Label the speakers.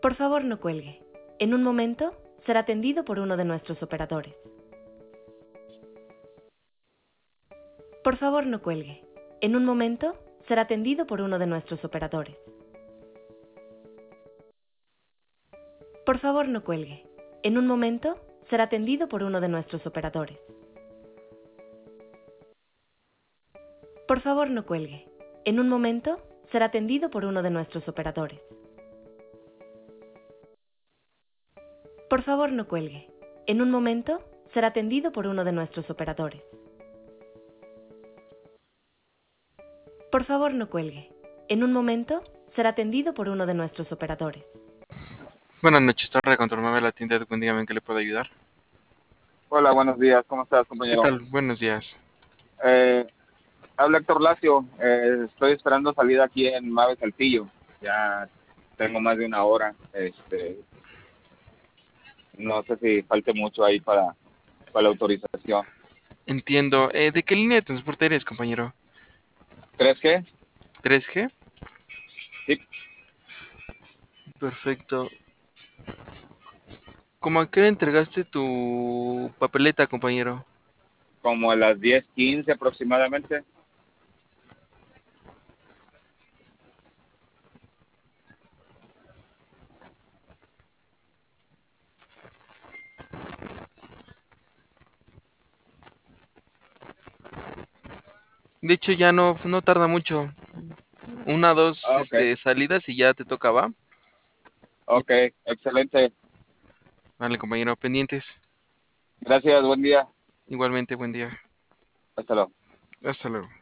Speaker 1: Por favor, no cuelgue. En un momento será atendido por uno de nuestros operadores. Por favor, no cuelgue. En un momento será atendido por uno de nuestros operadores. Por favor, no cuelgue. En un momento será atendido por uno de nuestros operadores. Por favor, no cuelgue. En un momento será atendido por uno de nuestros operadores. Por favor, no cuelgue. En un momento será atendido por uno de nuestros operadores. Por favor, no cuelgue. En un momento será atendido por uno de nuestros operadores.
Speaker 2: Buenas noches, Torre de Control Móvil, la tienda de Edwin, dígame en qué le puedo ayudar.
Speaker 3: Hola, buenos días. ¿Cómo estás,
Speaker 2: ¿Qué
Speaker 3: compañero?
Speaker 2: tal? Buenos días.
Speaker 3: Eh, Habla Héctor Lacio. Estoy esperando salida aquí en Mave Saltillo. Ya tengo más de una hora. No sé si falte mucho ahí para la autorización.
Speaker 2: Entiendo. ¿De qué línea de transporte eres, compañero?
Speaker 3: ¿Crees que?
Speaker 2: ¿3G?
Speaker 3: Sí,
Speaker 2: Perfecto. ¿Cómo a qué hora entregaste tu papeleta, compañero?
Speaker 3: como a las 10:15 aproximadamente.
Speaker 2: De hecho, ya no tarda mucho. Una, dos,
Speaker 3: Ah, ok,
Speaker 2: salidas y ya te tocaba. Ya.
Speaker 3: ok, excelente.
Speaker 2: Vale, compañero, pendientes.
Speaker 3: Gracias, buen día.
Speaker 2: Igualmente, buen día.
Speaker 3: Hasta luego.
Speaker 2: Hasta luego.